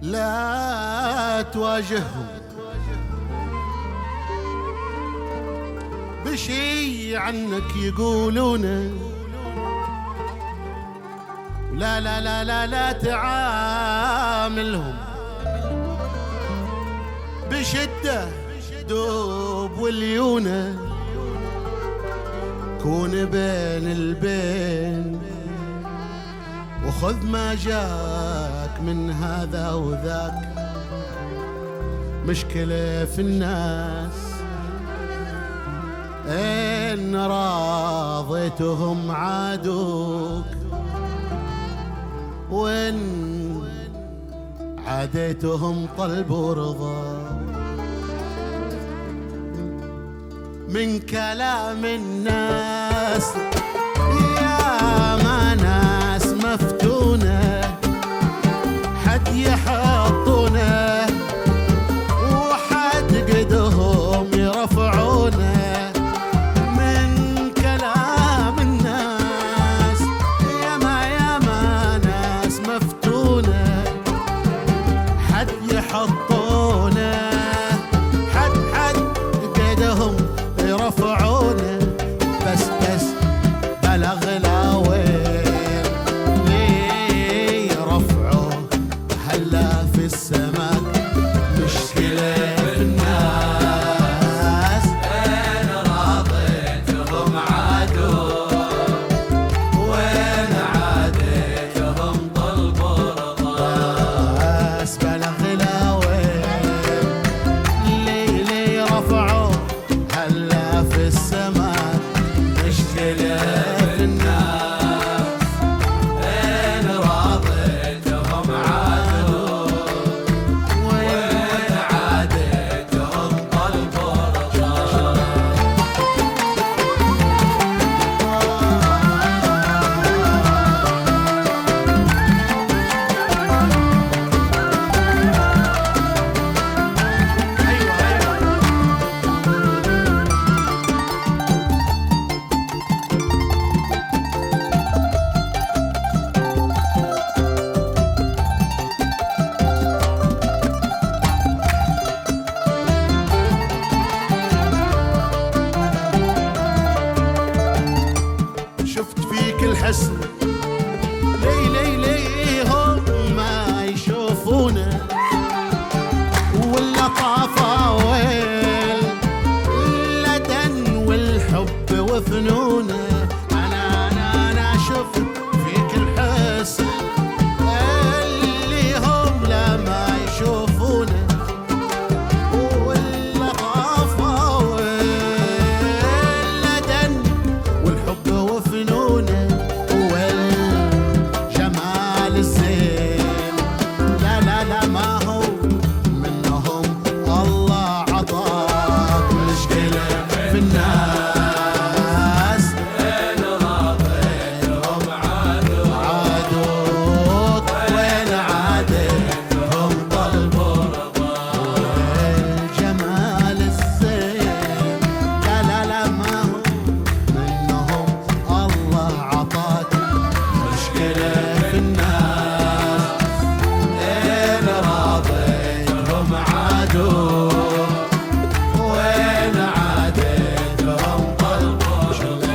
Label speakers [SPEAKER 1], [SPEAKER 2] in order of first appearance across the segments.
[SPEAKER 1] لا تواجههم بشي عنك يقولونه، لا لا لا لا لا تعاملهم بشدة دوب واليونة، كون بين البين وخذ ما جاك من هذا وذاك. مشكلة في الناس إن راضيتهم عادوك، وإن عاديتهم طلبوا رضا. من كلام الناس يا ما ناس مفتونة، حد يحطونه وحد قدهم يرفعونه. من كلام الناس يا ما ناس مفتونة، حد يحطونه حد قدهم يرفعونه. بس بلغ الأوين ليه رفعه هلا في السماء. مشكلة في الناس
[SPEAKER 2] أنا راضيتهم عادوا، وين عاديتهم طلبوا رضا.
[SPEAKER 1] بس بلغ الأوين ليه رفعه هلا في السماء. مشكلة في الناس
[SPEAKER 2] أنا راضيتهم عادوا، وين عاديتهم طلبوا رضا.
[SPEAKER 1] شفت فيك الحسن ليه هم ما يشوفونه، واللطافة واللدن والحب وفنونه. أنا شفت فيك الحسن اللي هم لا ما يشوفونه، واللطافة واللدن والحب وفنونه، والجمال الزين. لا لا لا ما هو منهم الله عطاك. مشكلة في الناس
[SPEAKER 2] أنا راضيتهم عادوا،
[SPEAKER 1] عادوك، وين عادتهم طلبوا
[SPEAKER 2] رضا.
[SPEAKER 1] الجمال الزين. لا لا لا ما هو منهم الله عطاك. مشكلة في الناس
[SPEAKER 2] أنا راضيتهم عادوا، وين عاديتهم طلبوا رضا.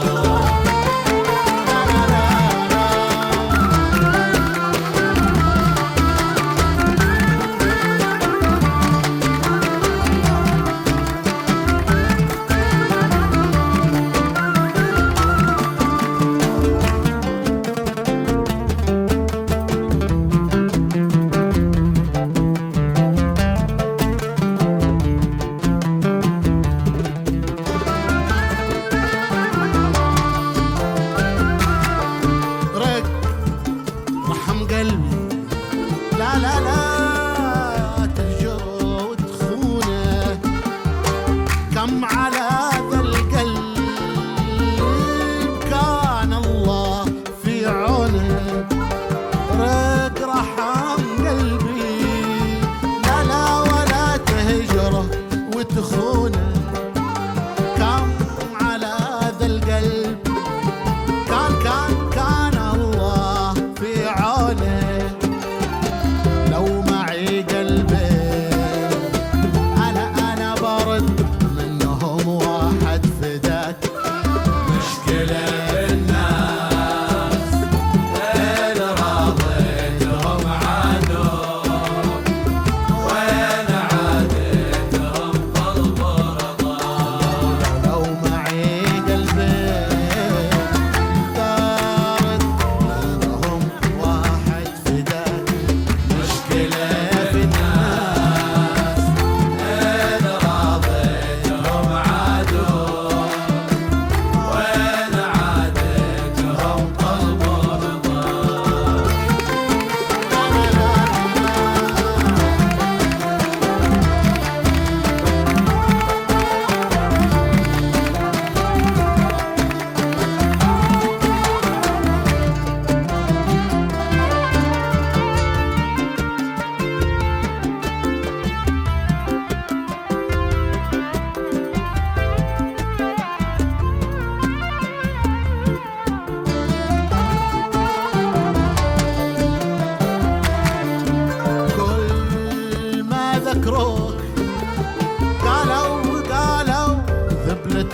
[SPEAKER 1] رق رحم قلبي، لا لا لا تهجر وتخونه. كم على ذا القلب كان الله في عونه. رق رحم قلبي، لا لا ولا تهجره وتخونه. كم على ذا القلب كان الله في عونه. لو ما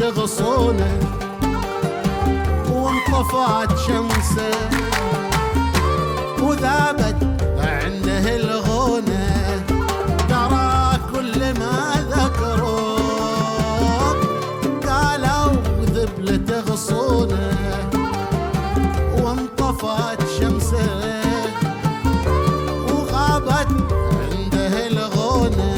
[SPEAKER 1] تغصونه وانطفت شمسه وذابت عنده الغونه ترى كل ما ذكروك قالوا ذبل تغصونه وانطفت شمسه وغابت عنده الغونه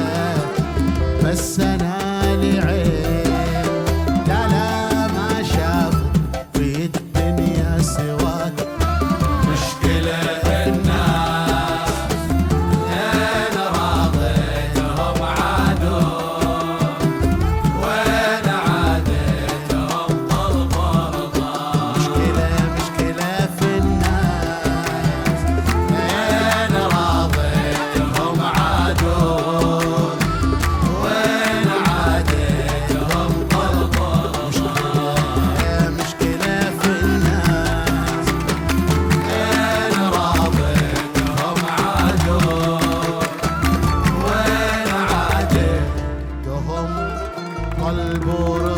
[SPEAKER 1] بس انا لي عين لا ما شافت في الدنيا سواك
[SPEAKER 2] مشكلة الناس أنا راضيتهم عادون وين عادتهم طلبوا رضا
[SPEAKER 1] مشكلة في الناس
[SPEAKER 2] أنا راضيتهم عادون وين عادتهم طلبوا رضا
[SPEAKER 1] مشكلة في الناس
[SPEAKER 2] أنا راضيتهم عادون وين عادتهم
[SPEAKER 1] تهم طلبوا